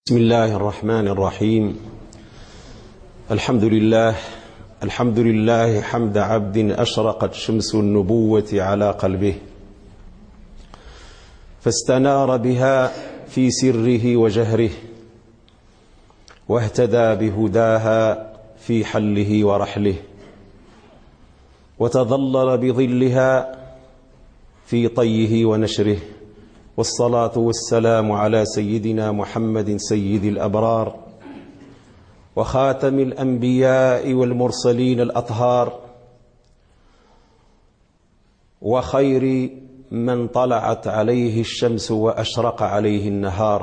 بسم الله الرحمن الرحيم. الحمد لله حمد عبد أشرقت شمس النبوة على قلبه فاستنار بها في سره وجهره واهتدى بهداها في حله ورحله وتظلل بظلها في طيه ونشره، والصلاة والسلام على سيدنا محمد سيد الأبرار وخاتم الأنبياء والمرسلين الأطهار وخير من طلعت عليه الشمس وأشرق عليه النهار،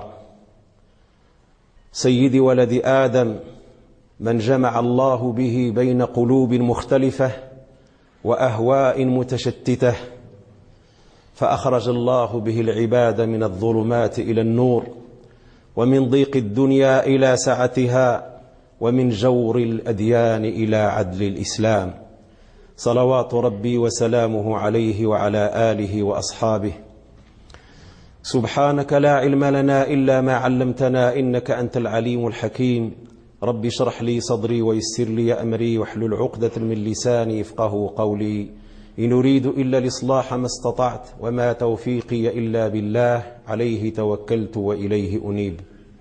سيد ولد آدم من جمع الله به بين قلوب مختلفة وأهواء متشتتة، فأخرج الله به العباد من الظلمات إلى النور، ومن ضيق الدنيا إلى سعتها، ومن جور الأديان إلى عدل الإسلام، صلوات ربي وسلامه عليه وعلى آله وأصحابه. سبحانك لا علم لنا إلا ما علمتنا إنك أنت العليم الحكيم. ربي اشرح لي صدري ويسر لي أمري واحلل عقدة من لساني يفقهوا قولي. إن أريد إلا الإصلاح ما استطعت وما توفيقي إلا بالله، عليه توكلت وإليه أنيب.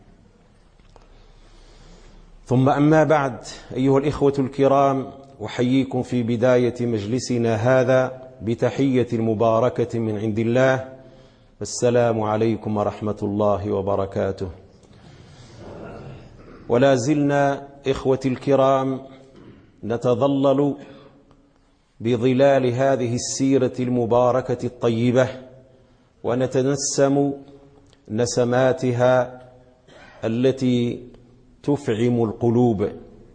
ثم أما بعد، أيها الإخوة الكرام، أحييكم في بداية مجلسنا هذا بتحية المباركة من عند الله، السلام عليكم ورحمة الله وبركاته. ولا زلنا إخوتي الكرام نتظلل بظلال هذه السيرة المباركة الطيبة، ونتنسم نسماتها التي تفعم القلوب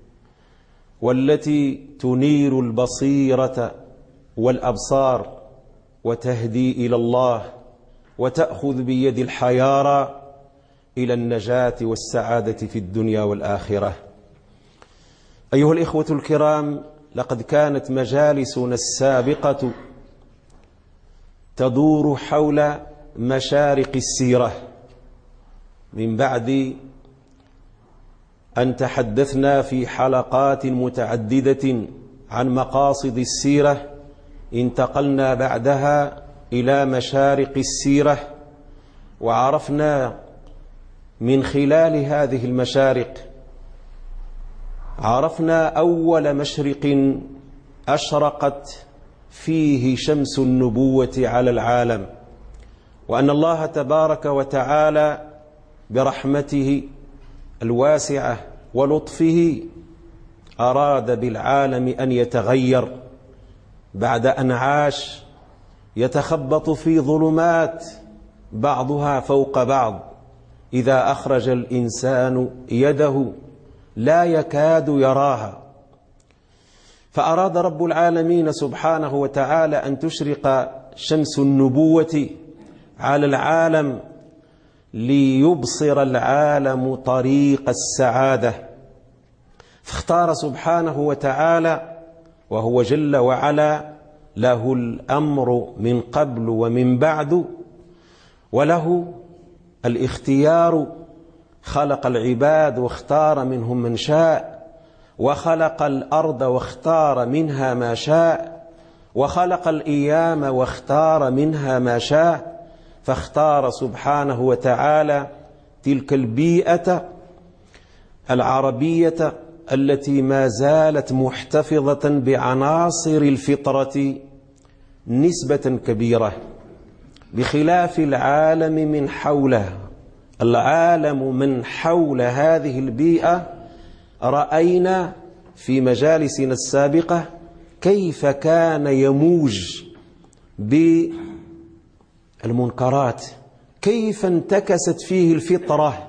والتي تنير البصيرة والأبصار وتهدي إلى الله وتأخذ بيد الحيارى إلى النجاة والسعادة في الدنيا والآخرة. أيها الإخوة الكرام، لقد كانت مجالسنا السابقة تدور حول مشارق السيرة، من بعد أن تحدثنا في حلقات متعددة عن مقاصد السيرة. انتقلنا بعدها إلى مشارق السيرة، وعرفنا من خلال هذه المشارق عرفنا أول مشرق أشرقت فيه شمس النبوة على العالم، وأن الله تبارك وتعالى برحمته الواسعة ولطفه أراد بالعالم أن يتغير بعد أن عاش يتخبط في ظلمات بعضها فوق بعض، إذا أخرج الإنسان يده لا يكاد يراها. فأراد رب العالمين سبحانه وتعالى أن تشرق شمس النبوة على العالم ليبصر العالم طريق السعادة، فاختار سبحانه وتعالى، وهو جل وعلا له الأمر من قبل ومن بعد، وله الاختيار، خلق العباد واختار منهم من شاء، وخلق الأرض واختار منها ما شاء، وخلق الأيام واختار منها ما شاء، فاختار سبحانه وتعالى تلك البيئة العربية التي ما زالت محتفظة بعناصر الفطرة نسبة كبيرة، بخلاف العالم من حوله. العالم من حول هذه البيئة رأينا في مجالسنا السابقة كيف كان يموج بالمنكرات، كيف انتكست فيه الفطرة،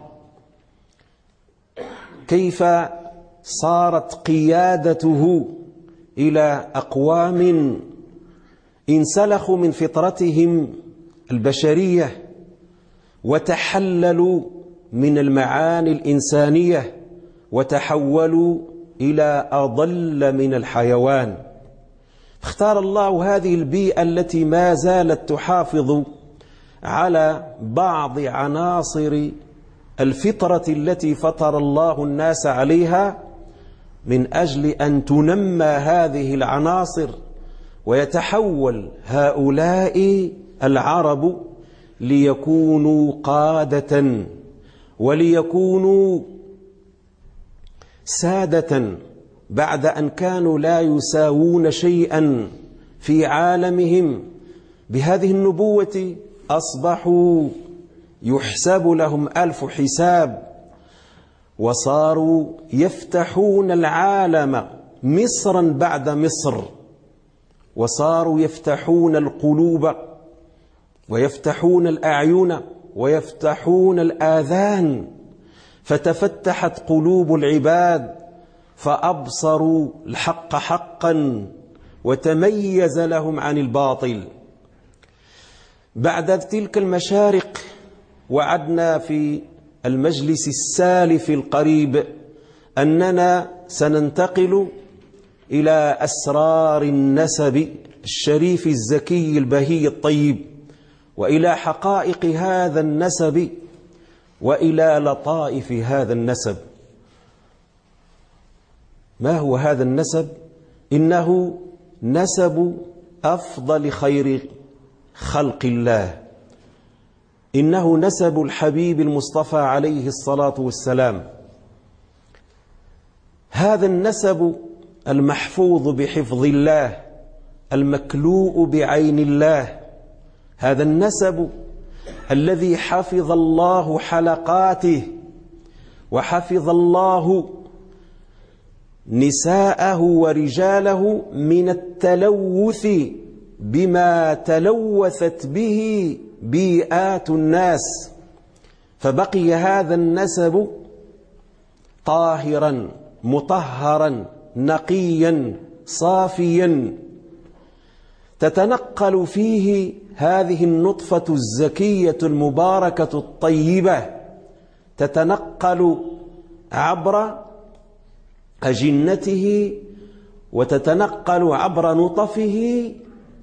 كيف صارت قيادته إلى أقوام انسلخوا من فطرتهم البشرية وتحللوا من المعاني الإنسانية وتحولوا إلى أضل من الحيوان. اختار الله هذه البيئة التي ما زالت تحافظ على بعض عناصر الفطرة التي فطر الله الناس عليها، من أجل أن تنمى هذه العناصر ويتحول هؤلاء العرب ليكونوا قادة وليكونوا سادة، بعد أن كانوا لا يساوون شيئا في عالمهم. بهذه النبوة أصبحوا يحسب لهم ألف حساب، وصاروا يفتحون العالم مصرا بعد مصر، وصاروا يفتحون القلوب ويفتحون الأعين ويفتحون الآذان، فتفتحت قلوب العباد فأبصروا الحق حقا وتميز لهم عن الباطل. بعد تلك المشارق وعدنا في المجلس السالف القريب أننا سننتقل إلى أسرار النسب الشريف الزكي البهي الطيب، وإلى حقائق هذا النسب، وإلى لطائف هذا النسب. ما هو هذا النسب؟ إنه نسب أفضل خير خلق الله، إنه نسب الحبيب المصطفى عليه الصلاة والسلام. هذا النسب المحفوظ بحفظ الله، المكلوء بعين الله، هذا النسب الذي حفظ الله حلقاته وحفظ الله نساءه ورجاله من التلوث بما تلوثت به بيئات الناس، فبقي هذا النسب طاهرا مطهرا نقيا صافيا، تتنقل فيه هذه النطفة الزكية المباركة الطيبة، تتنقل عبر أجنته وتتنقل عبر نطفه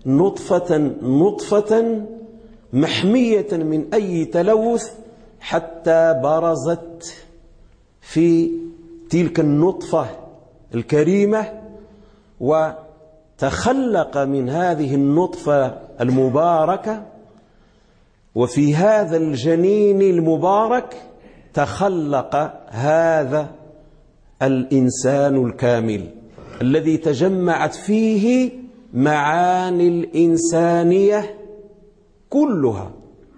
نطفة محمية من أي تلوث، حتى برزت في تلك النطفة الكريمة وتخلق من هذه النطفة المباركة، وفي هذا الجنين المبارك تخلق هذا الإنسان الكامل الذي تجمعت فيه معاني الإنسانية كلها.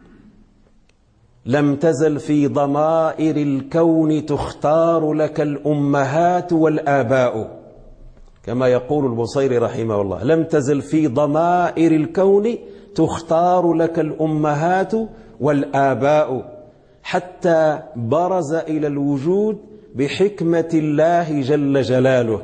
لم تزل في ضمائر الكون تختار لك الأمهات والآباء، كما يقول البصيري رحمه الله: لم تزل في ضمائر الكون تختار لك الأمهات والآباء، حتى برز إلى الوجود بحكمة الله جل جلاله.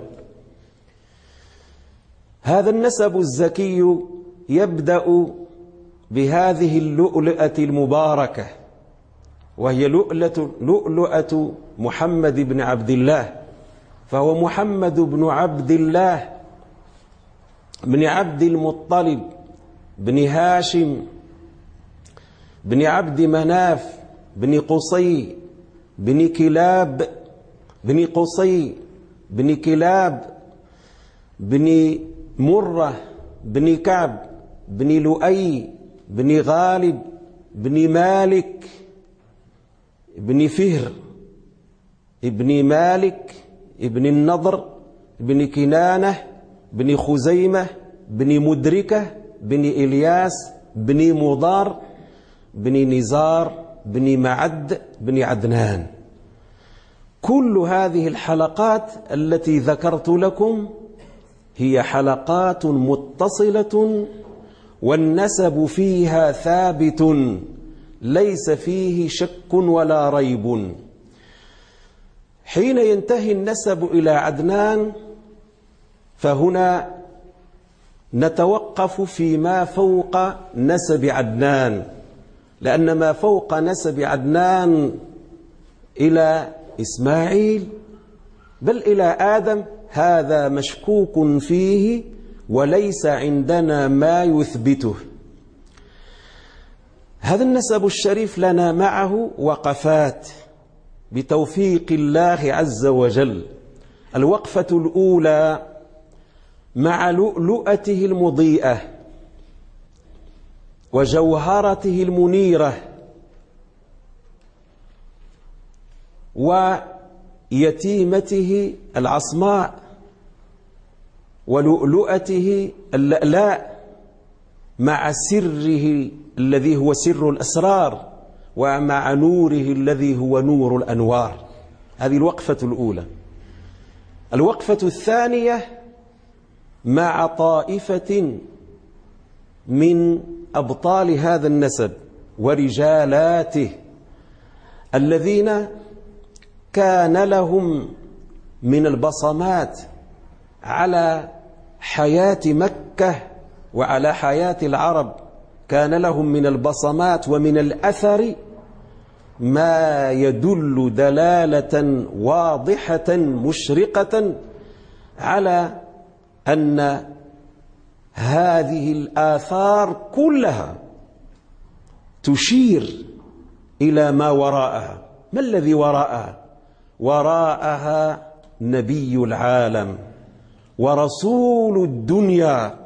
هذا النسب الزكي يبدأ بهذه اللؤلؤة المباركة، وهي لؤلؤة محمد بن عبد الله، فهو محمد بن عبد الله بن عبد المطلب بن هاشم بن عبد مناف بن قصي بن كلاب بن قصي بن كلاب بن مرة بن كعب بن لؤي بن غالب بن مالك بن فهر ابن مالك ابن النضر بن كنانة بن خزيمة بن مدركة بن إلياس بن مضار بن نزار بن معد بن عدنان. كل هذه الحلقات التي ذكرت لكم هي حلقات متصلة، والنسب فيها ثابت ليس فيه شك ولا ريب. حين ينتهي النسب إلى عدنان فهنا نتوقف فيما فوق نسب عدنان، لأن ما فوق نسب عدنان إلى إسماعيل بل إلى آدم هذا مشكوك فيه وليس عندنا ما يثبته. هذا النسب الشريف لنا معه وقفات، بتوفيق الله عز وجل. الوقفة الأولى مع لؤلؤته المضيئة وجوهرته المنيرة ويتيمته العصماء ولؤلؤته اللألاء مع سره الذي هو سر الأسرار ومع نوره الذي هو نور الأنوار. هذه الوقفة الأولى. الوقفة الثانية مع طائفة من أبطال هذا النسب ورجالاته الذين كان لهم من البصمات على حياة مكة وعلى حياة العرب، كان لهم من البصمات ومن الأثر ما يدل دلالة واضحة مشرقة على أن هذه الآثار كلها تشير إلى ما وراءها. ما الذي وراءها؟ وراءها نبي العالم ورسول الدنيا.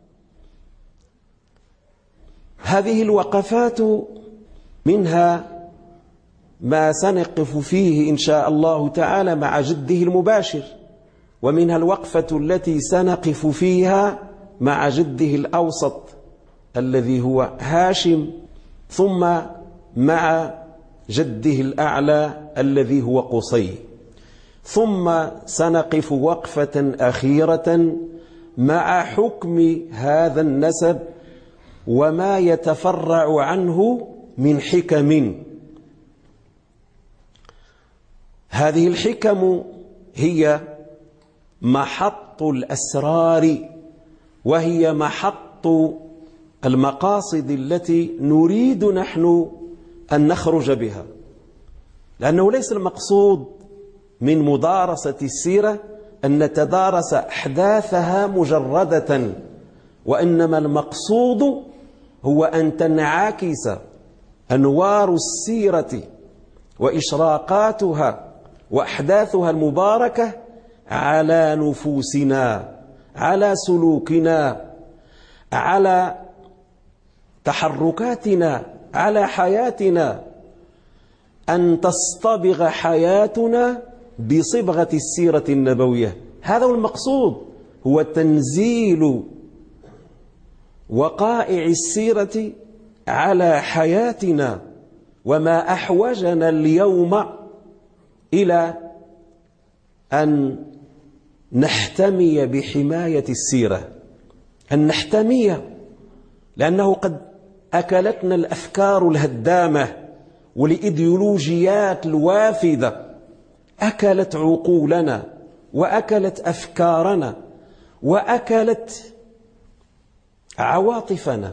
هذه الوقفات منها ما سنقف فيه إن شاء الله تعالى مع جده المباشر، ومنها الوقفة التي سنقف فيها مع جده الأوسط الذي هو هاشم، ثم مع جده الأعلى الذي هو قصي، ثم سنقف وقفة أخيرة مع حكم هذا النسب وما يتفرع عنه من حكم. هذه الحكم هي محط الأسرار، وهي محط المقاصد التي نريد نحن أن نخرج بها، لأنه ليس المقصود من مدارسة السيرة أن نتدارس أحداثها مجردة، وإنما المقصود هو أن تنعكس أنوار السيرة وإشراقاتها وأحداثها المباركة على نفوسنا، على سلوكنا، على تحركاتنا، على حياتنا، أن تصطبغ حياتنا بصبغة السيرة النبوية. هذا هو المقصود، هو تنزيل وقائع السيرة على حياتنا، وما أحوجنا اليوم إلى أن نحتمي بحماية السيرة، أن نحتمي، لأنه قد أكلتنا الأفكار الهدامة والإيديولوجيات الوافدة، أكلت عقولنا وأكلت أفكارنا وأكلت عواطفنا.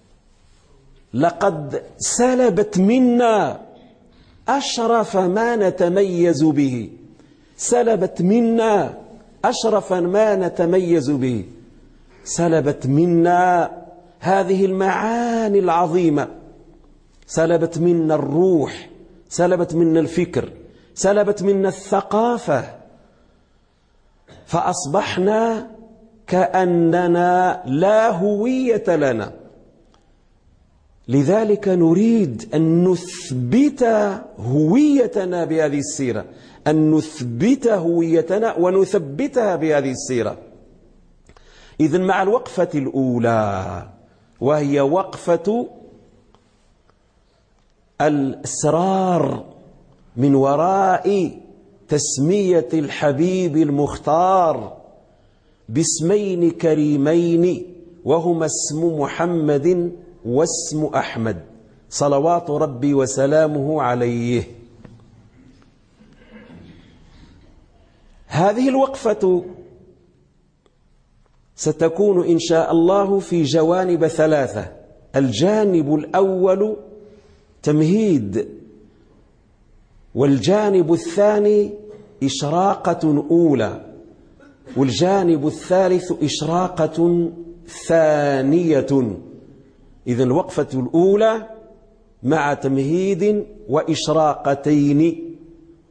لقد سلبت منا أشرف ما نتميز به، سلبت منا أشرف ما نتميز به، سلبت منا هذه المعاني العظيمة، سلبت منا الروح، سلبت منا الفكر، سلبت منا الثقافة، فأصبحنا كأننا لا هوية لنا. لذلك نريد أن نثبت هويتنا بهذه السيرة، أن نثبت هويتنا ونثبتها بهذه السيرة. إذن مع الوقفة الأولى، وهي وقفة الإسرار من وراء تسمية الحبيب المختار باسمين كريمين، وهما اسم محمد واسم أحمد صلوات ربي وسلامه عليه. هذه الوقفة ستكون إن شاء الله في جوانب ثلاثة. الجانب الأول تمهيد، والجانب الثاني إشراقة أولى، والجانب الثالث إشراقة ثانية. إذن الوقفة الأولى مع تمهيد وإشراقتين،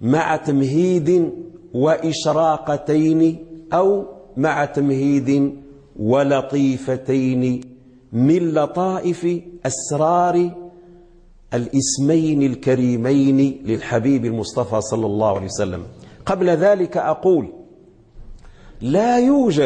مع تمهيد وإشراقتين أو مع تمهيد ولطيفتين من لطائف أسرار الاسمين الكريمين للحبيب المصطفى صلى الله عليه وسلم. قبل ذلك أقول لا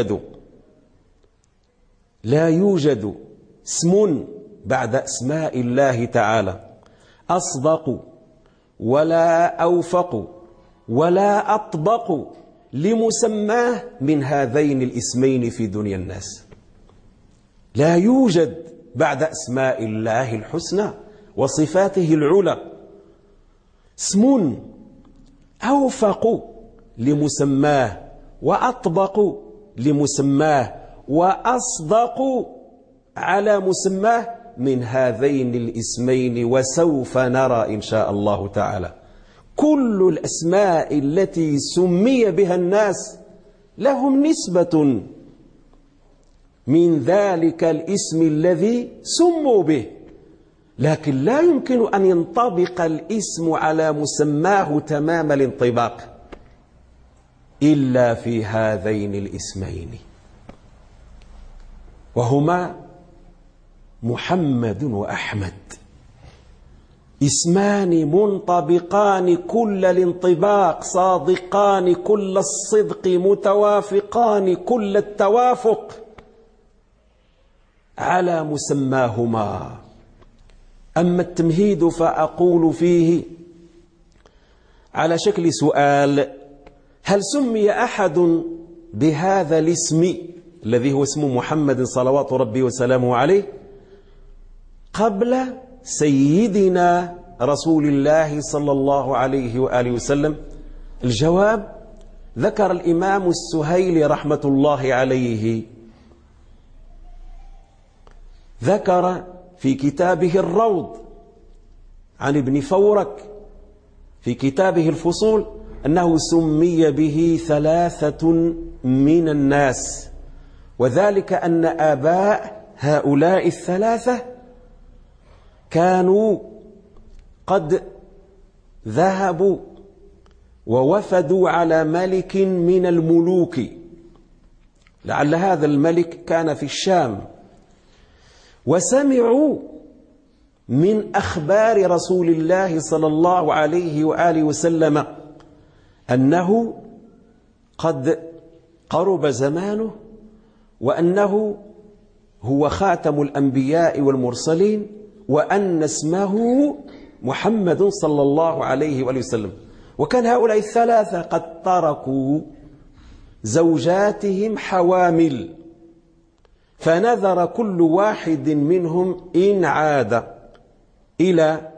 يوجد اسم بعد أسماء الله تعالى أصدق ولا أوفق ولا أطبق لمسماه من هذين الاسمين في دنيا الناس. لا يوجد بعد أسماء الله الحسنى وصفاته العلى اسم أوفق لمسماه وأطبق لمسماه وأصدق على مسماه من هذين الاسمين، وسوف نرى إن شاء الله تعالى. كل الأسماء التي سمي بها الناس لهم نسبة من ذلك الاسم الذي سموا به، لكن لا يمكن أن ينطبق الاسم على مسماه تمام الانطباق إلا في هذين الاسمين، وهما محمد وأحمد، اسمان منطبقان كل الانطباق، صادقان كل الصدق، متوافقان كل التوافق على مسماهما. أما التمهيد فأقول فيه على شكل سؤال: هل سمي أحد بهذا الاسم الذي هو اسم محمد صلوات ربي وسلامه عليه قبل سيدنا رسول الله صلى الله عليه وآله وسلم؟ الجواب: ذكر الإمام السهيلي رحمة الله عليه، ذكر في كتابه الروض عن ابن فورك في كتابه الفصول أنه سمي به 3 من الناس، وذلك أن آباء هؤلاء 3 كانوا قد ذهبوا ووفدوا على ملك من الملوك، لعل هذا الملك كان في الشام، وسمعوا من أخبار رسول الله صلى الله عليه وآله وسلم أنه قد قرب زمانه، وأنه هو خاتم الأنبياء والمرسلين، وأن اسمه محمد صلى الله عليه وآله وسلم. وكان هؤلاء 3 قد تركوا زوجاتهم حوامل، فنذر كل واحد منهم إن عاد إلى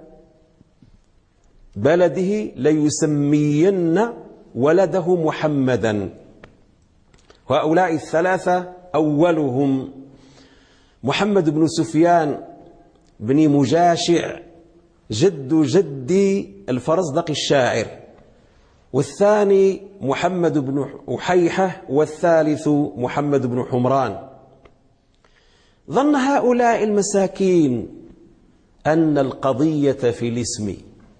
بلده ليسمين ولده محمدا. وهؤلاء 3 أولهم محمد بن سفيان بن مجاشع جد الفرزدق الشاعر، والثاني محمد بن أحيحة، والثالث محمد بن حمران. ظن هؤلاء المساكين أن القضية في الاسم،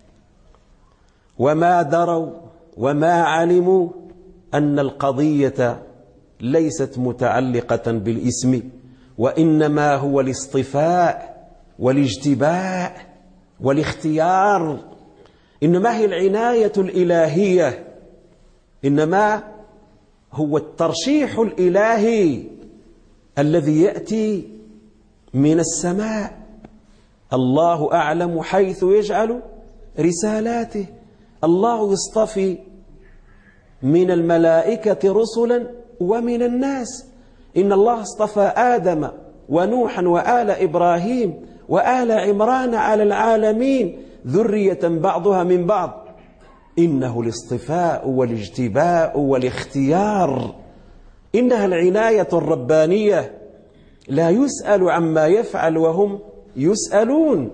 وما دروا وما علموا أن القضية ليست متعلقة بالاسم، وإنما هو الاصطفاء والاجتباء والاختيار. إنما هي العناية الإلهية، إنما هو الترشيح الإلهي الذي يأتي من السماء. الله أعلم حيث يجعل رسالاته. الله يصطفي من الملائكة رسلا ومن الناس. إن الله اصطفى آدم ونوحا وآل إبراهيم وآل عمران على العالمين ذرية بعضها من بعض. إنه الاصطفاء والاجتباء والاختيار، إنها العناية الربانية. لا يسأل عما يفعل وهم يسألون.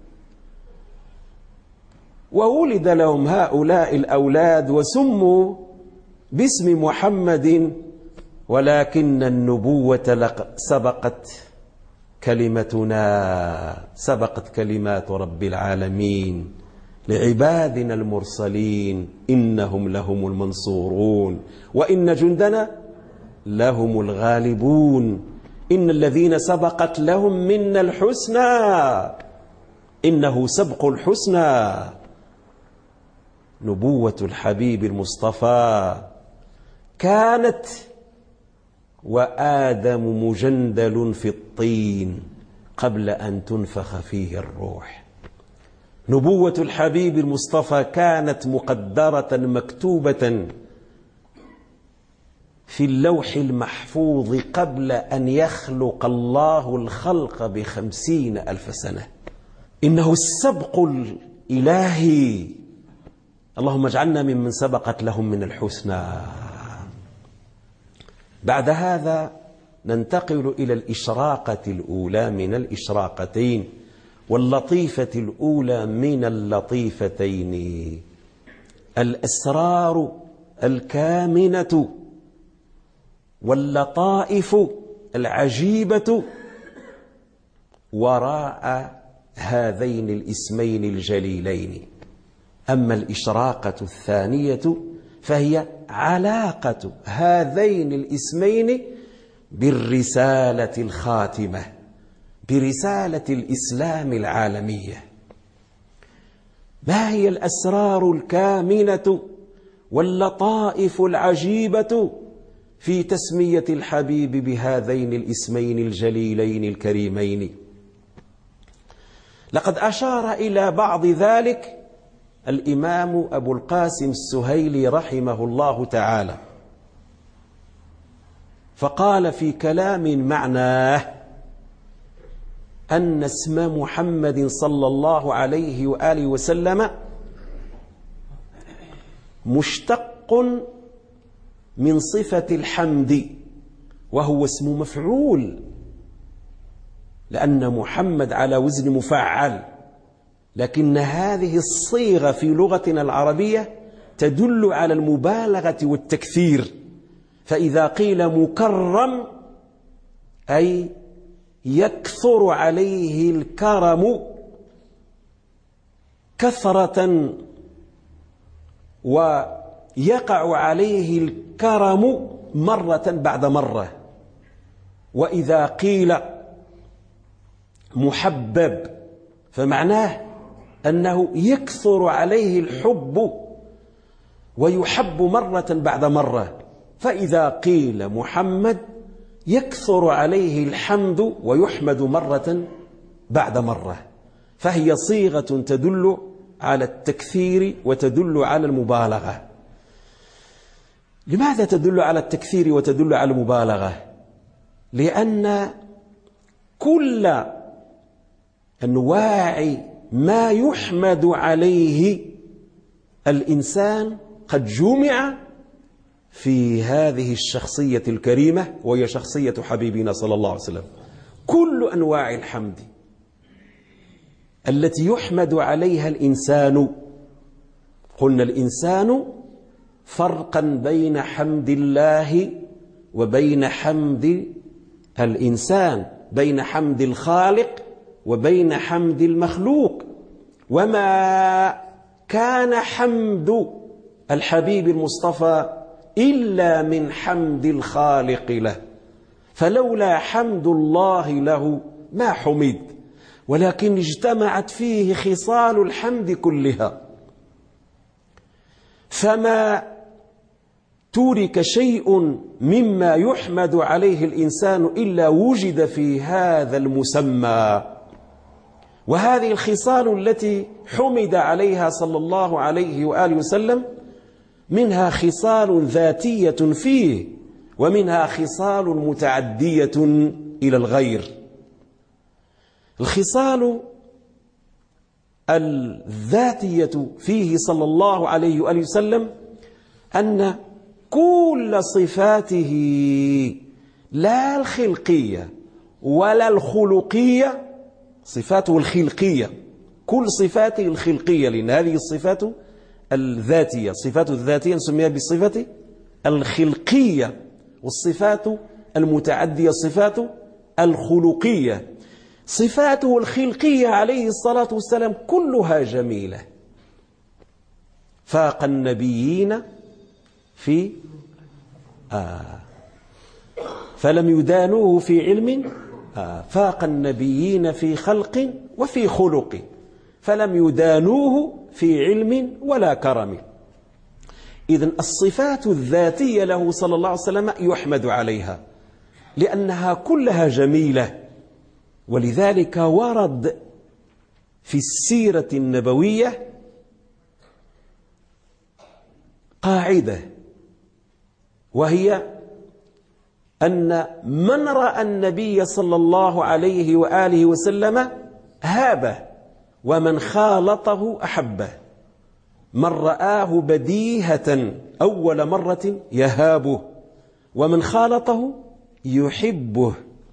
وولد لهم هؤلاء الأولاد وسموا باسم محمد، ولكن النبوة سبقت كلمات رب العالمين. لعبادنا المرسلين إنهم لهم المنصورون وإن جندنا لهم الغالبون إن الذين سبقت لهم منا الحسنى إنه سبق الحسنى. نبوة الحبيب المصطفى كانت وآدم مجندل في الطين قبل أن تنفخ فيه الروح. نبوة الحبيب المصطفى كانت مقدرة مكتوبة في اللوح المحفوظ قبل أن يخلق الله الخلق ب50,000 سنة. إنه السبق الإلهي. اللهم اجعلنا ممن سبقت لهم من الحسنى. بعد هذا ننتقل إلى الإشراقة الأولى من الإشراقتين واللطيفة الأولى من اللطيفتين. الأسرار الكامنة واللطائف العجيبة وراء هذين الاسمين الجليلين. أما الإشراقة الثانية فهي علاقة هذين الاسمين بالرسالة الخاتمة، برسالة الإسلام العالمية. ما هي الأسرار الكامنة واللطائف العجيبة في تسمية الحبيب بهذين الاسمين الجليلين الكريمين؟ لقد أشار إلى بعض ذلك الإمام أبو القاسم السهيلي رحمه الله تعالى، فقال في كلام معناه أن اسم محمد صلى الله عليه وآله وسلم مشتق من صفة الحمد، وهو اسم مفعول، لأن محمد على وزن مفعل، لكن هذه الصيغة في لغتنا العربية تدل على المبالغة والتكثير. فإذا قيل مكرم أي يكثر عليه الكرم كثرة ويقع عليه الكرم مرة بعد مرة. وإذا قيل محبب فمعناه أنه يكثر عليه الحب ويحب مرة بعد مرة. فإذا قيل محمد يكثر عليه الحمد ويحمد مرة بعد مرة. فهي صيغة تدل على التكثير وتدل على المبالغة. لماذا تدل على التكثير وتدل على المبالغة؟ لأن كل أنواع ما يحمد عليه الإنسان قد جمع في هذه الشخصية الكريمة، وهي شخصية حبيبنا صلى الله عليه وسلم. كل أنواع الحمد التي يحمد عليها الإنسان، قلنا الإنسان فرقا بين حمد الله وبين حمد الإنسان، بين حمد الخالق وبين حمد المخلوق. وما كان حمد الحبيب المصطفى إلا من حمد الخالق له، فلولا حمد الله له ما حمد، ولكن اجتمعت فيه خصال الحمد كلها. فما ترك شيء مما يحمد عليه الإنسان إلا وجد في هذا المسمى. وهذه الخصال التي حمد عليها صلى الله عليه وآله وسلم منها خصال ذاتية فيه، ومنها خصال متعدية إلى الغير. الخصال الذاتية فيه صلى الله عليه وآله وسلم أن كل صفاته، لا الخلقية ولا الخلقية، صفاته الخلقية، كل صفاته الخلقية، لأن هذه الصفات الذاتية، صفات الذاتية نسميها بالصفة الخلقية، والصفات المتعدية صفات الخلقية. صفاته الخلقية عليه الصلاة والسلام كلها جميلة، فاق النبيين في فلم يدانوه في علم فاق النبيين في خلق وفي خلق فلم يدانوه في علم ولا كرم. إذن الصفات الذاتية له صلى الله عليه وسلم يحمد عليها لأنها كلها جميلة. ولذلك ورد في السيرة النبوية قاعدة، وهي أن من رأى النبي صلى الله عليه وآله وسلم هابه، ومن خالطه أحبه. من رآه بديهة أول مرة يهابه، ومن خالطه يحبه.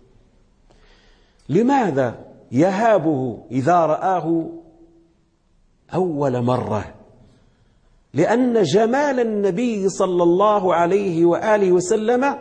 لماذا يهابه إذا رآه أول مرة؟ لأن جمال النبي صلى الله عليه وآله وسلم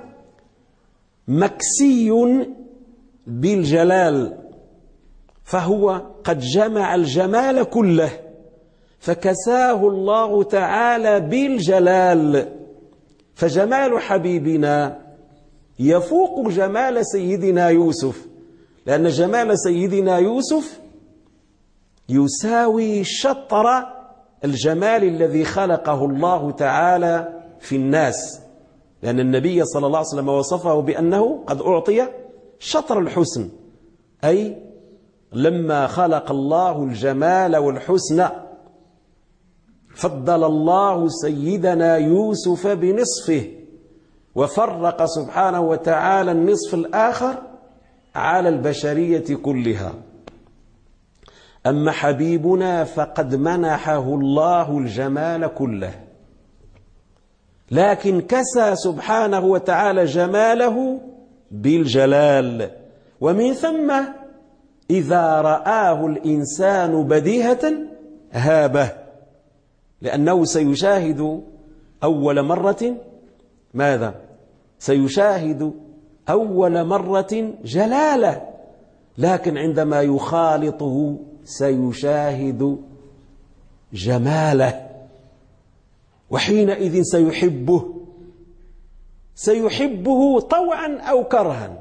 مكسي بالجلال، فهو قد جمع الجمال كله فكساه الله تعالى بالجلال. فجمال حبيبنا يفوق جمال سيدنا يوسف، لأن جمال سيدنا يوسف يساوي شطر الجمال الذي خلقه الله تعالى في الناس، لأن النبي صلى الله عليه وسلم وصفه بأنه قد أعطي شطر الحسن، أي لما خلق الله الجمال والحسن فضل الله سيدنا يوسف بنصفه، وفرق سبحانه وتعالى النصف الآخر على البشرية كلها. أما حبيبنا فقد منحه الله الجمال كله، لكن كسى سبحانه وتعالى جماله بالجلال. ومن ثم إذا رآه الإنسان بديهة هابه، لأنه سيشاهد أول مرة ماذا؟ سيشاهد أول مرة جلاله، لكن عندما يخالطه سيشاهد جماله، وحينئذ سيحبه طوعا أو كرها.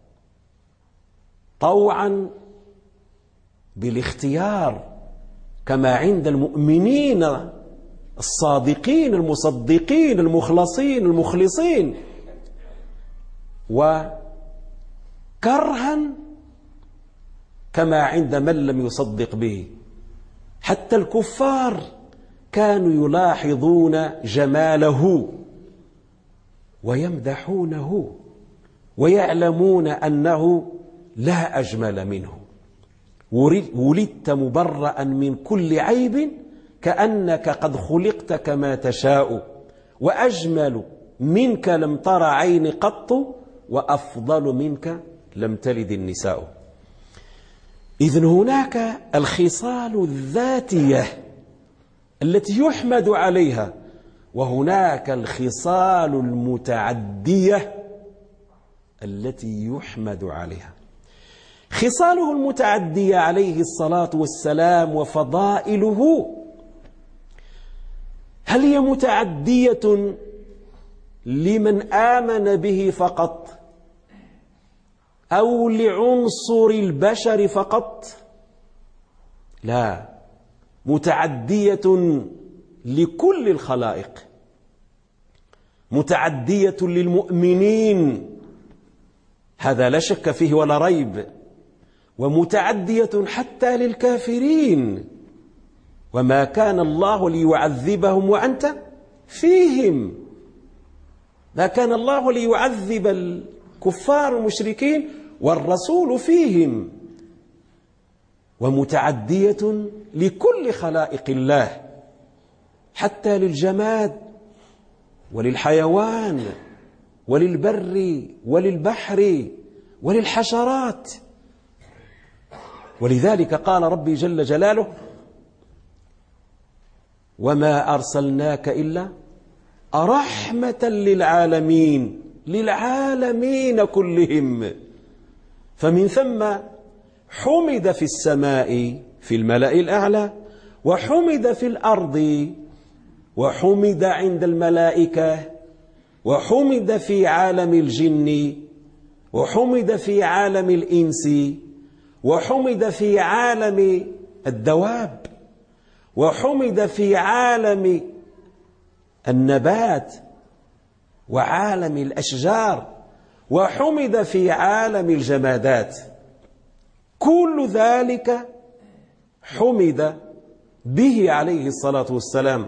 طوعا بالاختيار كما عند المؤمنين الصادقين المصدقين المخلصين المخلصين، وكرها كما عند من لم يصدق به. حتى الكفار كانوا يلاحظون جماله ويمدحونه ويعلمون أنه لا أجمل منه. ولدت مبرأ من كل عيب كأنك قد خلقت كما تشاء، وأجمل منك لم تر عين قط، وأفضل منك لم تلد النساء. إذن هناك الخصال الذاتية التي يحمد عليها، وهناك الخصال المتعدية التي يحمد عليها. خصاله المتعدية عليه الصلاة والسلام وفضائله، هل هي متعدية لمن آمن به فقط أو لعنصر البشر فقط؟ لا، متعدية لكل الخلائق، متعدية للمؤمنين، هذا لا شك فيه ولا ريب، ومتعدية حتى للكافرين. وما كان الله ليعذبهم وأنت فيهم، ما كان الله ليعذب الكفار المشركين والرسول فيهم. ومتعدية لكل خلائق الله، حتى للجماد وللحيوان وللبر وللبحر وللحشرات. ولذلك قال ربي جل جلاله: وما أرسلناك إلا رحمة للعالمين، للعالمين كلهم. فمن ثم حمد في السماء في الملأ الأعلى، وحمد في الأرض وحمد عند الملائكة، وحمد في عالم الجن، وحمد في عالم الإنس، وحمد في عالم الدواب، وحمد في عالم النبات وعالم الأشجار، وحمد في عالم الجمادات. كل ذلك حمد به عليه الصلاة والسلام.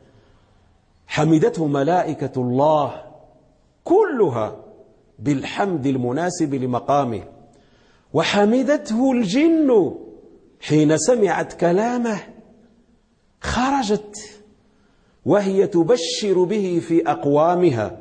حمدته ملائكة الله كلها بالحمد المناسب لمقامه، وحمدته الجن حين سمعت كلامه، خرجت وهي تبشر به في أقوامها.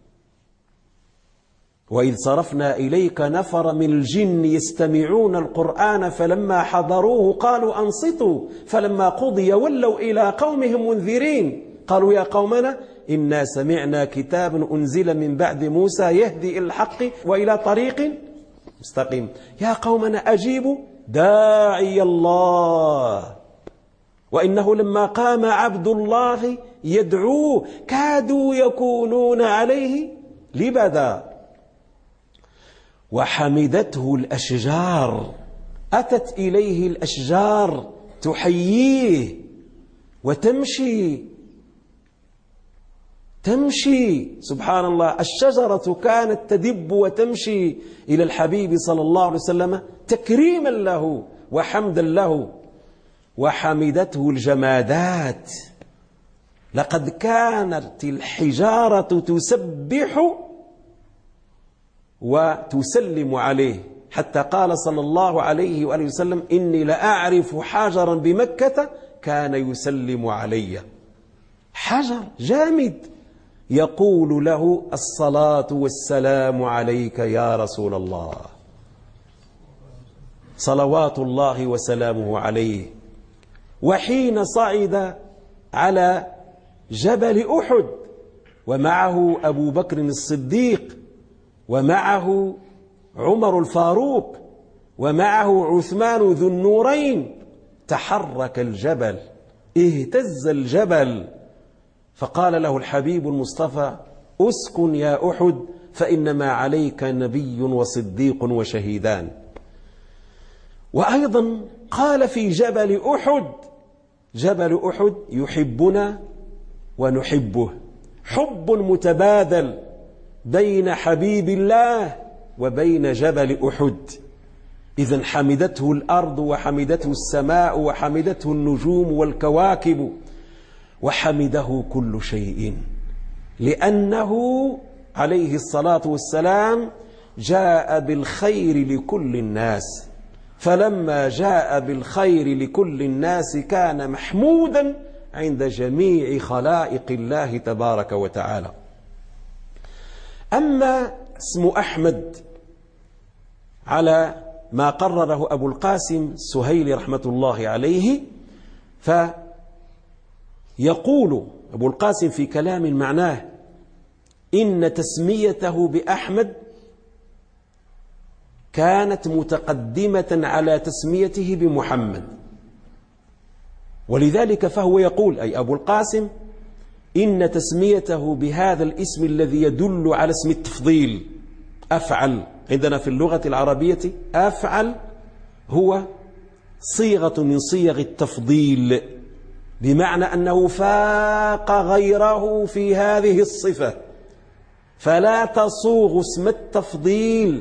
وإذ صرفنا إليك نفر من الجن يستمعون القرآن فلما حضروه قالوا أنصتوا فلما قضي ولوا إلى قومهم منذرين قالوا يا قومنا إنا سمعنا كتابا أنزل من بعد موسى يهدي إلى الحق وإلى طريق مستقيم يا قومنا أجيبوا داعي الله وإنه لما قام عبد الله يدعوه كادوا يكونون عليه لبدا. وحمدته الأشجار، أتت إليه الأشجار تحييه وتمشي سبحان الله. الشجرة كانت تدب وتمشي إلى الحبيب صلى الله عليه وسلم تكريما له وحمدا له. وحمدته الجمادات، لقد كانت الحجارة تسبح وتسلم عليه، حتى قال صلى الله عليه وآله وسلم إني لأعرف حجرا بمكة كان يسلم علي. حجر جامد يقول له الصلاة والسلام عليك يا رسول الله، صلوات الله وسلامه عليه. وحين صعد على جبل أحد ومعه أبو بكر الصديق ومعه عمر الفاروق ومعه عثمان ذو النورين، تحرك الجبل، اهتز الجبل، فقال له الحبيب المصطفى اسكن يا أحد فإنما عليك نبي وصديق وشهيدان. وأيضا قال في جبل أحد: جبل أحد يحبنا ونحبه، حب متبادل بين حبيب الله وبين جبل أحد. إذن حمدته الأرض وحمدته السماء وحمدته النجوم والكواكب وحمده كل شيء، لأنه عليه الصلاة والسلام جاء بالخير لكل الناس، فلما جاء بالخير لكل الناس كان محمودا عند جميع خلائق الله تبارك وتعالى. أما اسم أحمد على ما قرره أبو القاسم سهيلي رحمة الله عليه، فيقول أبو القاسم في كلام معناه إن تسميته بأحمد كانت متقدمة على تسميته بمحمد، ولذلك فهو يقول أي أبو القاسم إن تسميته بهذا الاسم الذي يدل على اسم التفضيل أفعل، عندنا في اللغة العربية أفعل هو صيغة من صيغ التفضيل، بمعنى أنه فاق غيره في هذه الصفة، فلا تصوغ اسم التفضيل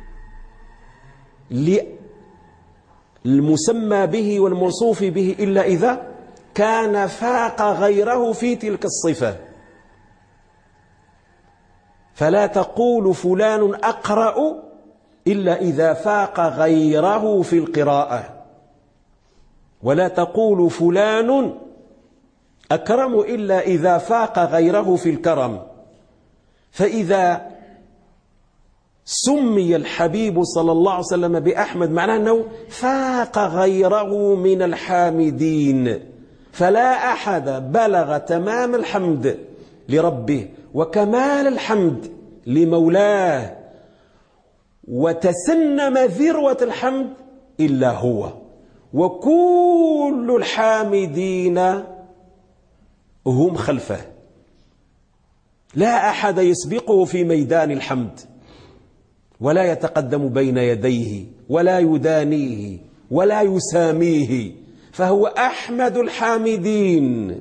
للمسمى به والموصوف به إلا إذا كان فاق غيره في تلك الصفة. فلا تقول فلان أقرأ إلا إذا فاق غيره في القراءة، ولا تقول فلان أكرم إلا إذا فاق غيره في الكرم. فإذا سمي الحبيب صلى الله عليه وسلم بأحمد معناه أنه فاق غيره من الحامدين، فلا أحد بلغ تمام الحمد لربه وكمال الحمد لمولاه وتسنم ذروة الحمد إلا هو. وكل الحامدين هم خلفه، لا أحد يسبقه في ميدان الحمد، ولا يتقدم بين يديه ولا يدانيه ولا يساميه، فهو أحمد الحامدين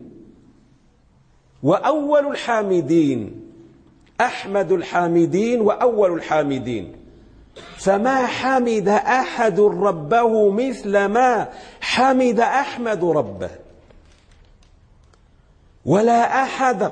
وأول الحامدين، أحمد الحامدين وأول الحامدين. فما حمد أحد ربه مثل ما حمد أحمد ربه، ولا أحد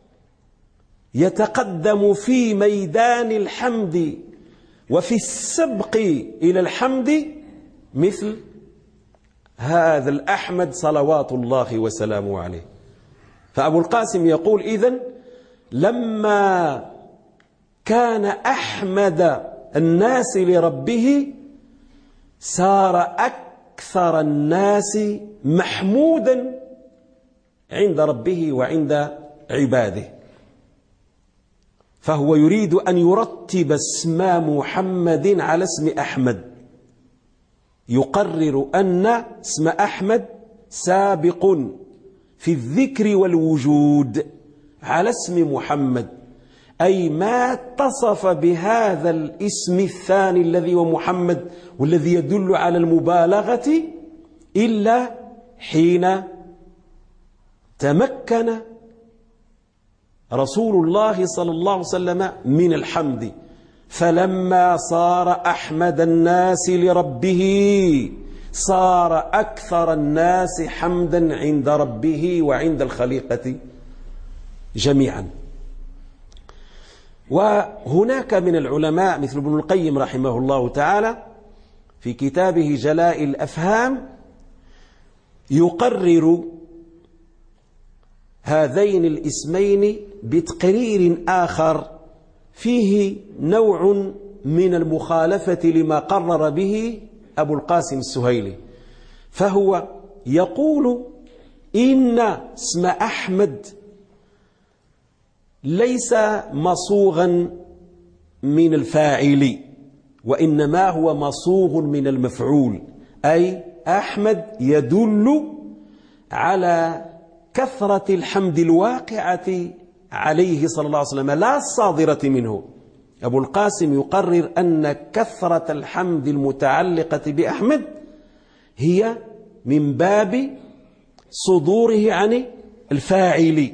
يتقدم في ميدان الحمد وفي السبق إلى الحمد مثل هذا الأحمد صلوات الله وسلامه عليه. فأبو القاسم يقول إذن لما كان أحمد الناس لربه صار أكثر الناس محمودا عند ربه وعند عباده، فهو يريد أن يرتب اسم محمد على اسم أحمد، يقرر أن اسم أحمد سابق في الذكر والوجود على اسم محمد، أي ما اتصف بهذا الاسم الثاني الذي هو محمد والذي يدل على المبالغة إلا حين تمكن رسول الله صلى الله عليه وسلم من الحمد. فلما صار أحمد الناس لربه صار أكثر الناس حمدا عند ربه وعند الخليقة جميعا. وهناك من العلماء مثل ابن القيم رحمه الله تعالى في كتابه جلاء الأفهام يقرر هذين الاسمين بتقرير آخر فيه نوع من المخالفة لما قرر به أبو القاسم السهيلي، فهو يقول إن اسم أحمد ليس مصوغا من الفاعل، وإنما هو مصوغ من المفعول، أي أحمد يدل على كثرة الحمد الواقعة عليه صلى الله عليه وسلم لا الصادرة منه. أبو القاسم يقرر أن كثرة الحمد المتعلقة بأحمد هي من باب صدوره عن الفاعل.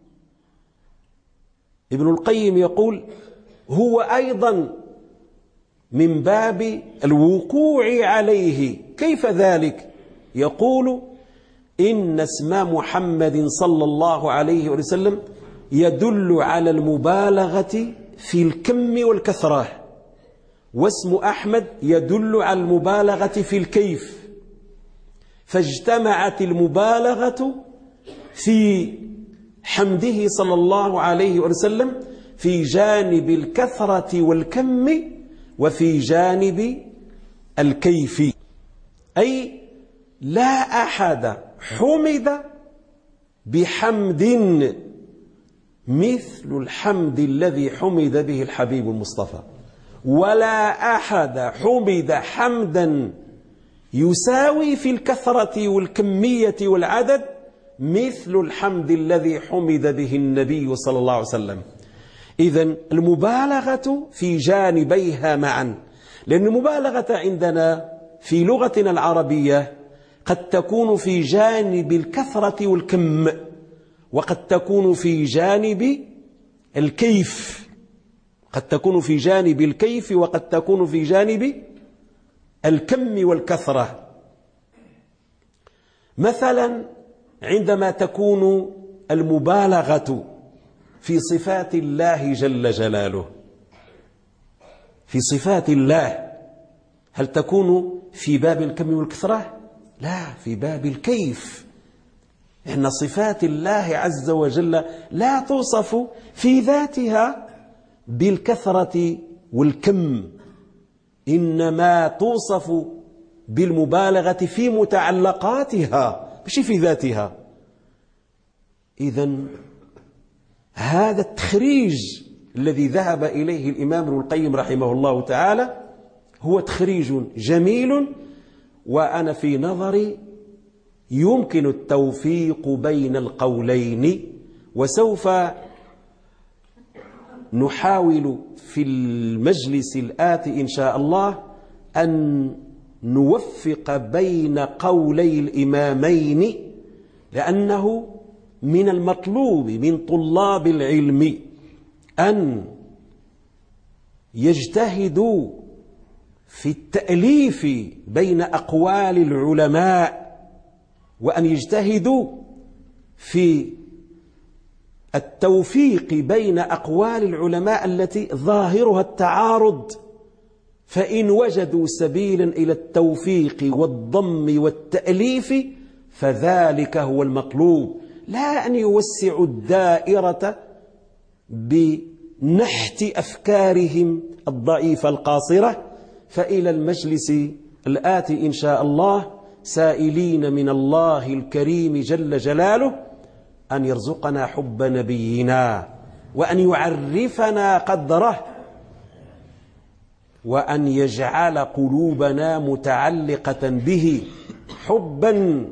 ابن القيم يقول هو أيضا من باب الوقوع عليه. كيف ذلك؟ يقول إن اسم محمد صلى الله عليه وسلم يدل على المبالغة في الكم والكثرة، واسم أحمد يدل على المبالغة في الكيف، فاجتمعت المبالغة في حمده صلى الله عليه وسلم في جانب الكثرة والكم وفي جانب الكيف، أي لا أحد حمد بحمد مثل الحمد الذي حمد به الحبيب المصطفى، ولا أحد حمد حمدا يساوي في الكثرة والكمية والعدد مثل الحمد الذي حمد به النبي صلى الله عليه وسلم. إذن المبالغة في جانبيها معا، لأن المبالغة عندنا في لغتنا العربية قد تكون في جانب الكثرة والكم، وقد تكون في جانب الكيف، قد تكون في جانب الكيف وقد تكون في جانب الكم والكثرة. مثلا عندما تكون المبالغة في صفات الله جل جلاله، في صفات الله، هل تكون في باب الكم والكثرة؟ لا، في باب الكيف. إن صفات الله عز وجل لا توصف في ذاتها بالكثرة والكم، إنما توصف بالمبالغة في متعلقاتها مش في ذاتها. إذن هذا التخريج الذي ذهب إليه الإمام ابن القيم رحمه الله تعالى هو تخريج جميل، وأنا في نظري يمكن التوفيق بين القولين، وسوف نحاول في المجلس الآتي إن شاء الله أن نوفق بين قولي الإمامين، لأنه من المطلوب من طلاب العلم أن يجتهدوا في التأليف بين أقوال العلماء، وأن يجتهدوا في التوفيق بين أقوال العلماء التي ظاهرها التعارض، فإن وجدوا سبيلا إلى التوفيق والضم والتأليف فذلك هو المطلوب، لا أن يوسعوا الدائرة بنحت أفكارهم الضعيفة القاصرة. فإلى المجلس الآتي إن شاء الله سائلين من الله الكريم جل جلاله أن يرزقنا حب نبينا، وأن يعرفنا قدره، وأن يجعل قلوبنا متعلقة به حبا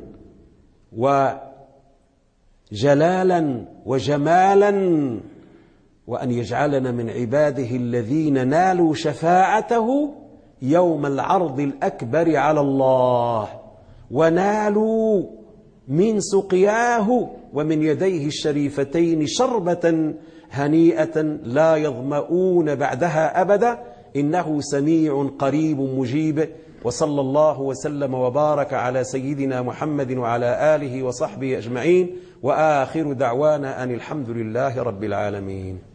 وجلالا وجمالا، وأن يجعلنا من عباده الذين نالوا شفاعته يوم العرض الأكبر على الله، ونالوا من سقياه ومن يديه الشريفتين شربة هنيئة لا يظمؤون بعدها أبدا، إنه سميع قريب مجيب. وصلى الله وسلم وبارك على سيدنا محمد وعلى آله وصحبه أجمعين، وآخر دعوانا أن الحمد لله رب العالمين.